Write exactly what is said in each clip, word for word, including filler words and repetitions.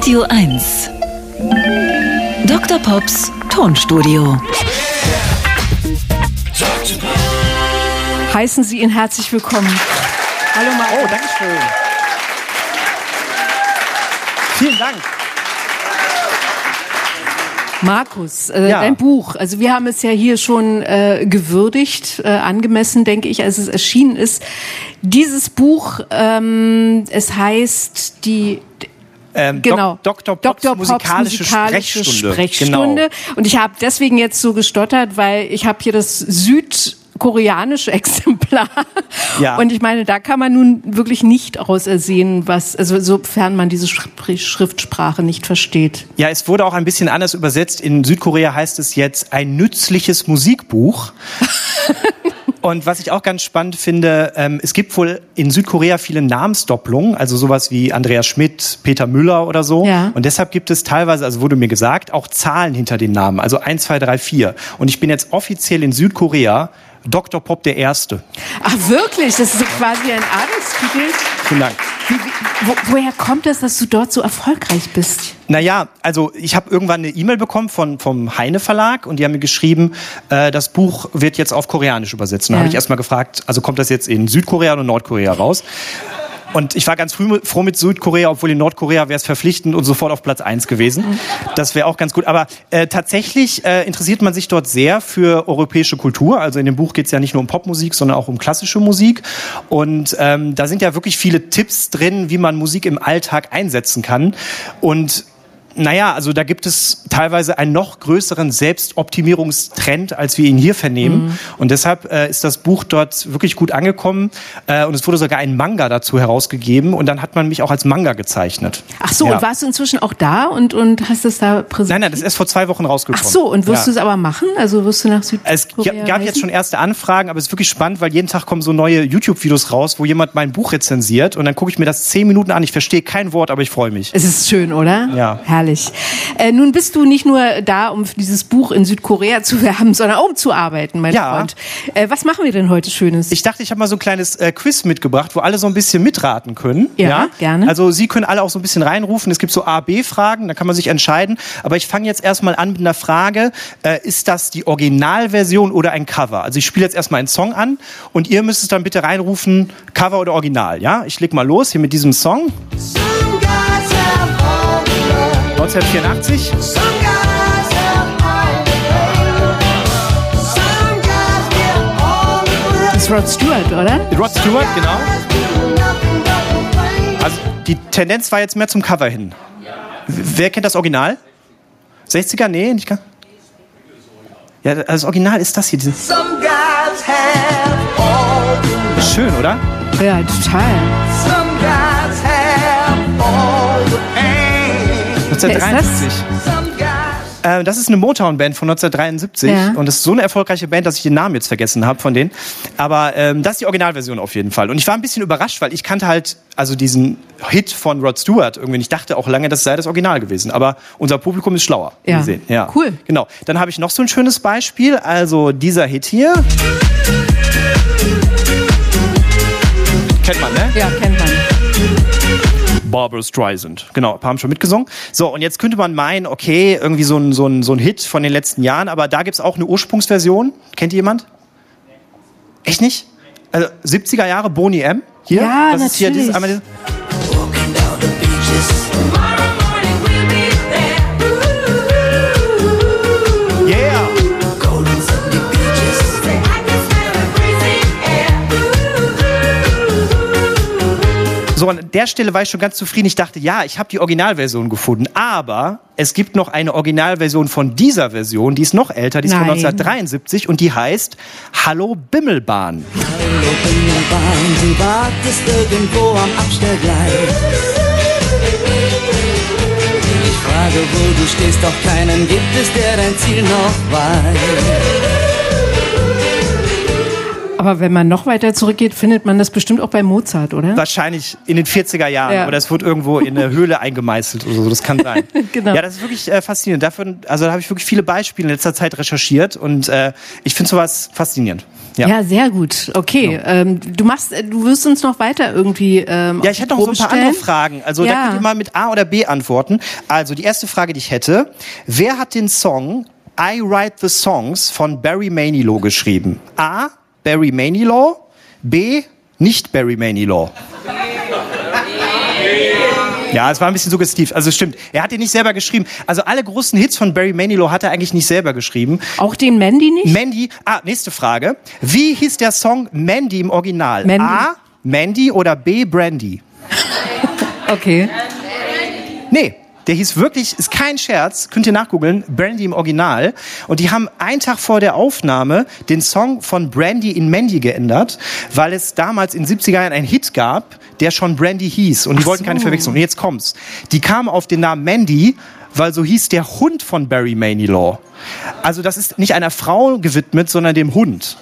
Radio eins. Doktor Pops Tonstudio. Heißen Sie ihn herzlich willkommen. Hallo Markus. Oh, danke schön. Vielen Dank. Markus, äh, Ja. dein Buch, also wir haben es ja hier schon äh, gewürdigt, äh, angemessen, denke ich, als es erschienen ist. Dieses Buch, ähm, es heißt die... Ähm, Genau. Dok- Doktor Pops Doktor Pops musikalische, musikalische Sprechstunde. Sprechstunde. Genau. Und ich habe deswegen jetzt so gestottert, weil ich habe hier das südkoreanische Exemplar. Ja. Und ich meine, da kann man nun wirklich nicht ausersehen, was, also sofern man diese Schri- Schriftsprache nicht versteht. Ja, es wurde auch ein bisschen anders übersetzt. In Südkorea heißt es jetzt ein nützliches Musikbuch. Und was ich auch ganz spannend finde, ähm, es gibt wohl in Südkorea viele Namensdoppelungen, also sowas wie Andreas Schmidt, Peter Müller oder so. Ja. Und deshalb gibt es teilweise, also wurde mir gesagt, auch Zahlen hinter den Namen, also eins, zwei, drei, vier. Und ich bin jetzt offiziell in Südkorea Doktor Pop der Erste. Ach wirklich? Das ist so quasi ein Adelstitel? Vielen Dank. Wie, wie, wo, woher kommt es, dass du dort so erfolgreich bist? Naja, also ich habe irgendwann eine E-Mail bekommen von, vom Heine Verlag und die haben mir geschrieben, äh, das Buch wird jetzt auf Koreanisch übersetzt. Und da Ja. habe ich erstmal gefragt, also kommt das jetzt in Südkorea oder Nordkorea raus? Und ich war ganz früh froh mit Südkorea, obwohl in Nordkorea wäre es verpflichtend und sofort auf Platz eins gewesen. Das wäre auch ganz gut. Aber äh, tatsächlich äh, interessiert man sich dort sehr für europäische Kultur. Also in dem Buch geht es ja nicht nur um Popmusik, sondern auch um klassische Musik. Und ähm, da sind ja wirklich viele Tipps drin, wie man Musik im Alltag einsetzen kann. Und naja, also da gibt es teilweise einen noch größeren Selbstoptimierungstrend, als wir ihn hier vernehmen. Mhm. Und deshalb äh, ist das Buch dort wirklich gut angekommen. Äh, und es wurde sogar ein Manga dazu herausgegeben. Und dann hat man mich auch als Manga gezeichnet. Ach so, Ja. und warst du inzwischen auch da und, und hast es da präsentiert? Nein, nein, das ist erst vor zwei Wochen rausgekommen. Ach so, und wirst Ja. du es aber machen? Also wirst du nach Südkorea Es g- gab reisen? jetzt schon erste Anfragen, aber es ist wirklich spannend, weil jeden Tag kommen so neue YouTube-Videos raus, wo jemand mein Buch rezensiert. Und dann gucke ich mir das zehn Minuten an. Ich verstehe kein Wort, aber ich freue mich. Es ist schön, oder? Ja. Herrlich. Äh, nun bist du nicht nur da, um für dieses Buch in Südkorea zu werben, sondern um zu arbeiten, mein Ja. Freund. Äh, was machen wir denn heute Schönes? Ich dachte, ich habe mal so ein kleines äh, Quiz mitgebracht, wo alle so ein bisschen mitraten können. Ja, gerne. Also Sie können alle auch so ein bisschen reinrufen. Es gibt so A B Fragen, da kann man sich entscheiden. Aber ich fange jetzt erstmal an mit einer Frage. Äh, ist das die Originalversion oder ein Cover? Also ich spiele jetzt erstmal einen Song an und ihr müsst es dann bitte reinrufen, Cover oder Original. Ja, ich leg mal los hier mit diesem Song. neunzehnhundertvierundachtzig. Das ist Rod Stewart, oder? Rod Stewart, genau. Also die Tendenz war jetzt mehr zum Cover hin. Wer kennt das Original? sechziger? Nee, nicht ganz. Ja, das Original ist das hier. Dieses schön, oder? Ja, total. neunzehnhundertdreiundsiebzig. Äh, das ist eine Motown-Band von neunzehnhundertdreiundsiebzig. Ja. Und das ist so eine erfolgreiche Band, dass ich den Namen jetzt vergessen habe von denen. Aber ähm, das ist die Originalversion auf jeden Fall. Und ich war ein bisschen überrascht, weil ich kannte halt also diesen Hit von Rod Stewart irgendwie. Ich dachte auch lange, das sei das Original gewesen. Aber unser Publikum ist schlauer. wie Ja. wir sehen. Ja. Cool. Genau. Dann habe ich noch so ein schönes Beispiel. Also dieser Hit hier. Kennt man, ne? Ja, kennt man. Barbra Streisand. Genau, ein paar haben schon mitgesungen. So, und jetzt könnte man meinen, okay, irgendwie so ein, so ein, so ein Hit von den letzten Jahren, aber da gibt's auch eine Ursprungsversion. Kennt jemand? Echt nicht? Also siebziger Jahre, Boney M. Hier? Ja, das ist hier natürlich. dieses, einmal dieses, yeah! So, an der Stelle war ich schon ganz zufrieden. Ich dachte, ja, ich habe die Originalversion gefunden. Aber es gibt noch eine Originalversion von dieser Version, die ist noch älter, die ist von Nein. neunzehnhundertdreiundsiebzig und die heißt Hallo Bimmelbahn. Hallo Bimmelbahn, du wartest irgendwo am Abstellgleis. Ich frage, wo du stehst, doch keinen gibt es, der dein Ziel noch weiß. Aber wenn man noch weiter zurückgeht, findet man das bestimmt auch bei Mozart, oder? Wahrscheinlich in den vierziger Jahren. Ja. Oder es wird irgendwo in eine Höhle eingemeißelt oder so. Das kann sein. Genau. Ja, das ist wirklich äh, faszinierend. Dafür, also da habe ich wirklich viele Beispiele in letzter Zeit recherchiert und äh, ich finde sowas faszinierend. Ja. ja, sehr gut. Okay, genau. ähm, du machst, du wirst uns noch weiter irgendwie ähm, Ja, ich hätte noch so ein paar stellen. andere Fragen. Also ja. da könnt ihr mal mit A oder B antworten. Also die erste Frage, die ich hätte: Wer hat den Song I Write the Songs von Barry Manilow geschrieben? A. Barry Manilow, B. Nicht Barry Manilow. Ja, es war ein bisschen suggestiv. Also stimmt, er hat den nicht selber geschrieben. Also alle großen Hits von Barry Manilow hat er eigentlich nicht selber geschrieben. Auch den Mandy nicht? Mandy, ah, nächste Frage. Wie hieß der Song Mandy im Original? Mandy. A. Mandy oder B. Brandy? Okay. Nee. Der hieß wirklich, ist kein Scherz, könnt ihr nachgoogeln, Brandy im Original. Und die haben einen Tag vor der Aufnahme den Song von Brandy in Mandy geändert, weil es damals in den siebziger Jahren einen Hit gab, der schon Brandy hieß. Und die Ach wollten so. keine Verwechslung. Und jetzt kommt's. Die kamen auf den Namen Mandy, weil so hieß der Hund von Barry Manilow. Also das ist nicht einer Frau gewidmet, sondern dem Hund.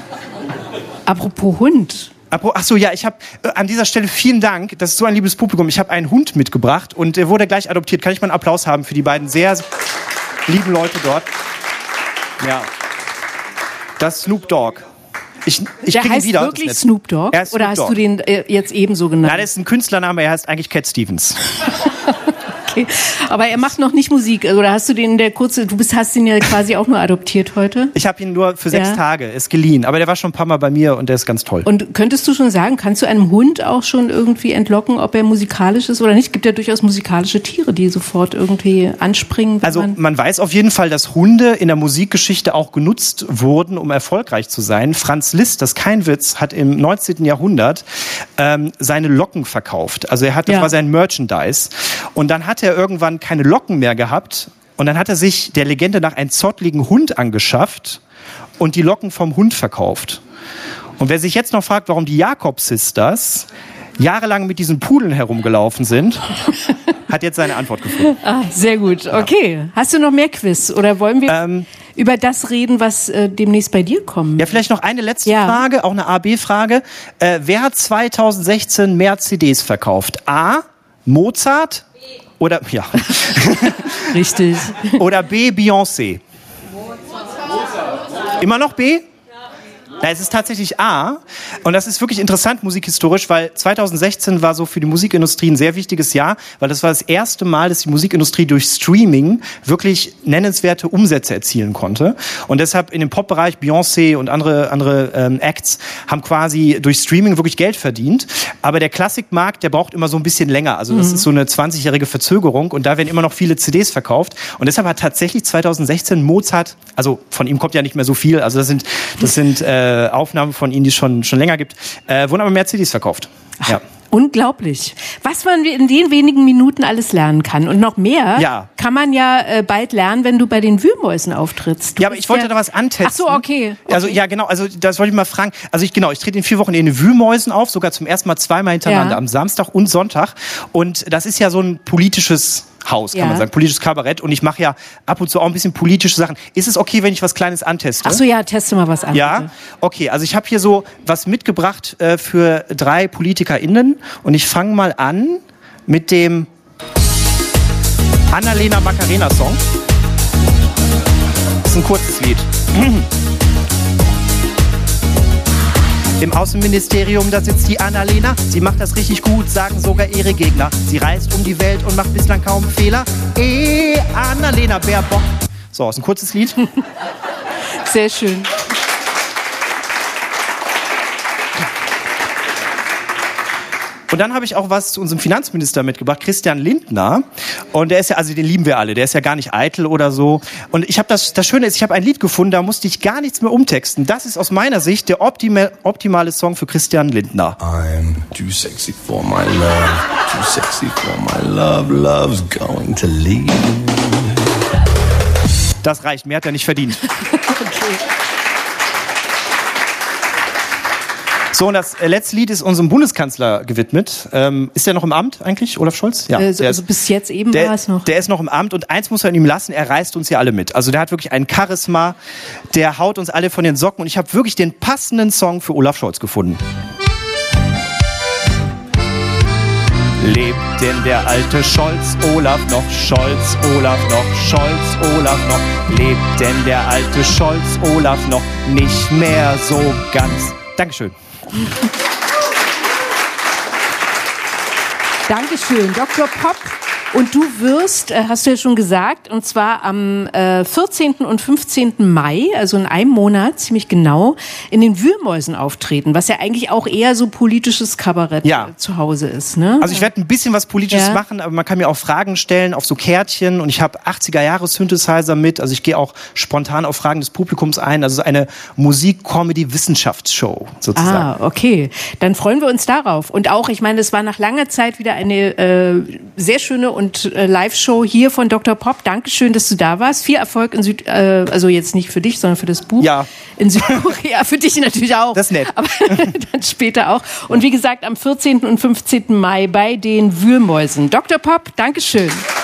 Apropos Hund. Ach so, ja, ich habe äh, an dieser Stelle vielen Dank, das ist so ein liebes Publikum. Ich habe einen Hund mitgebracht und der wurde gleich adoptiert. Kann ich mal einen Applaus haben für die beiden sehr lieben Leute dort? Ja. Das ist Snoop Dogg. Ich, ich der heißt ihn wieder, wirklich Snoop Dogg? Snoop Oder hast Dogg. du den äh, jetzt ebenso genannt? Nein, das ist ein Künstlername, er heißt eigentlich Cat Stevens. Okay. Aber er macht noch nicht Musik. Oder hast du den, der kurze, du bist, hast ihn ja quasi auch nur adoptiert heute? Ich habe ihn nur für sechs Ja. Tage, ist geliehen. Aber der war schon ein paar Mal bei mir und der ist ganz toll. Und könntest du schon sagen, kannst du einem Hund auch schon irgendwie entlocken, ob er musikalisch ist oder nicht? Es gibt ja durchaus musikalische Tiere, die sofort irgendwie anspringen. wenn Also man man weiß auf jeden Fall, dass Hunde in der Musikgeschichte auch genutzt wurden, um erfolgreich zu sein. Franz Liszt, das ist kein Witz, hat im neunzehnten Jahrhundert ähm, seine Locken verkauft. Also er hat, das Ja. war sein Merchandise. Und dann hat er irgendwann keine Locken mehr gehabt. Und dann hat er sich der Legende nach einen zottligen Hund angeschafft und die Locken vom Hund verkauft. Und wer sich jetzt noch fragt, warum die Jakob-Sisters jahrelang mit diesen Pudeln herumgelaufen sind, hat jetzt seine Antwort gefunden. Ah, sehr gut. Okay. Hast du noch mehr Quiz? Oder wollen wir Ähm, über das reden, was äh, demnächst bei dir kommt? Ja, vielleicht noch eine letzte Ja. Frage, auch eine A B Frage. Äh, wer hat zweitausendsechzehn mehr C Ds verkauft? A. Mozart oder ja Richtig. oder B. Beyoncé? Immer noch B? Ja, es ist tatsächlich A. Und das ist wirklich interessant musikhistorisch, weil zweitausendsechzehn war so für die Musikindustrie ein sehr wichtiges Jahr, weil das war das erste Mal, dass die Musikindustrie durch Streaming wirklich nennenswerte Umsätze erzielen konnte. Und deshalb in dem Pop-Bereich Beyoncé und andere, andere ähm, Acts haben quasi durch Streaming wirklich Geld verdient. Aber der Klassikmarkt, der braucht immer so ein bisschen länger. Also das mhm. ist so eine zwanzigjährige Verzögerung und da werden immer noch viele C Ds verkauft. Und deshalb hat tatsächlich zweitausendsechzehn Mozart, also von ihm kommt ja nicht mehr so viel, also das sind, das sind äh, Aufnahmen von ihm, die es schon, schon länger gibt, äh, wurden aber mehr C Ds verkauft. Ja. Unglaublich. Was man in den wenigen Minuten alles lernen kann. Und noch mehr Ja. kann man ja äh, bald lernen, wenn du bei den Wühlmäusen auftrittst. Du Ja, aber bist ich wollte ja da was antesten. Ach so, okay. okay. Also ja, genau, also das wollte ich mal fragen. Also ich genau, ich trete in vier Wochen in den Wühlmäusen auf, sogar zum ersten Mal zweimal hintereinander, Ja. am Samstag und Sonntag. Und das ist ja so ein politisches Haus, kann Ja. man sagen, politisches Kabarett. Und ich mache ja ab und zu auch ein bisschen politische Sachen. Ist es okay, wenn ich was Kleines anteste? Ach so, ja, teste mal was an. Ja, bitte. okay. Also ich habe hier so was mitgebracht äh, für drei PolitikerInnen und ich fange mal an mit dem Annalena Macarena Song. Das ist ein kurzes Lied. Im Außenministerium, da sitzt die Annalena. Sie macht das richtig gut, sagen sogar ihre Gegner. Sie reist um die Welt und macht bislang kaum Fehler. Eh, Annalena Baerbock. So, ist ein kurzes Lied. Sehr schön. Und dann habe ich auch was zu unserem Finanzminister mitgebracht, Christian Lindner. Und der ist ja, also den lieben wir alle, der ist ja gar nicht eitel oder so. Und ich habe das, das Schöne ist, ich habe ein Lied gefunden, da musste ich gar nichts mehr umtexten. Das ist aus meiner Sicht der optime, optimale Song für Christian Lindner. I'm too sexy for my love, too sexy for my love, love's going to leave. Das reicht, mehr hat er nicht verdient. Okay. So, und das letzte Lied ist unserem Bundeskanzler gewidmet. Ähm, ist der noch im Amt eigentlich, Olaf Scholz? Ja. Also, der also ist, bis jetzt eben der, war es noch. Der ist noch im Amt und eins muss man ihm lassen, er reißt uns ja alle mit. Also der hat wirklich ein Charisma, der haut uns alle von den Socken und ich habe wirklich den passenden Song für Olaf Scholz gefunden. Lebt denn der alte Scholz, Olaf noch, Scholz, Olaf noch, Scholz, Olaf noch? Lebt denn der alte Scholz, Olaf noch, nicht mehr so ganz? Dankeschön. Dankeschön, Doktor Popp. Und du wirst, äh, hast du ja schon gesagt, und zwar am äh, vierzehnten und fünfzehnten Mai, also in einem Monat, ziemlich genau, in den Wühlmäusen auftreten, was ja eigentlich auch eher so politisches Kabarett ja. äh, zu Hause ist. Ne? Also ich werde ein bisschen was Politisches ja. machen, aber man kann mir auch Fragen stellen auf so Kärtchen und ich habe achtziger-Jahre-Synthesizer mit, also ich gehe auch spontan auf Fragen des Publikums ein, also eine Musik-Comedy-Wissenschaftsshow sozusagen. Ah, okay. Dann freuen wir uns darauf. Und auch, ich meine, es war nach langer Zeit wieder eine äh, sehr schöne und und äh, Live-Show hier von Doktor Popp. Dankeschön, dass du da warst. Viel Erfolg in Süd, äh, also jetzt nicht für dich, sondern für das Buch. Ja. In Südkorea, für dich natürlich auch. Das ist nett. Aber dann später auch. Und wie gesagt, am vierzehnten und fünfzehnten Mai bei den Wühlmäusen. Doktor Popp, Dankeschön.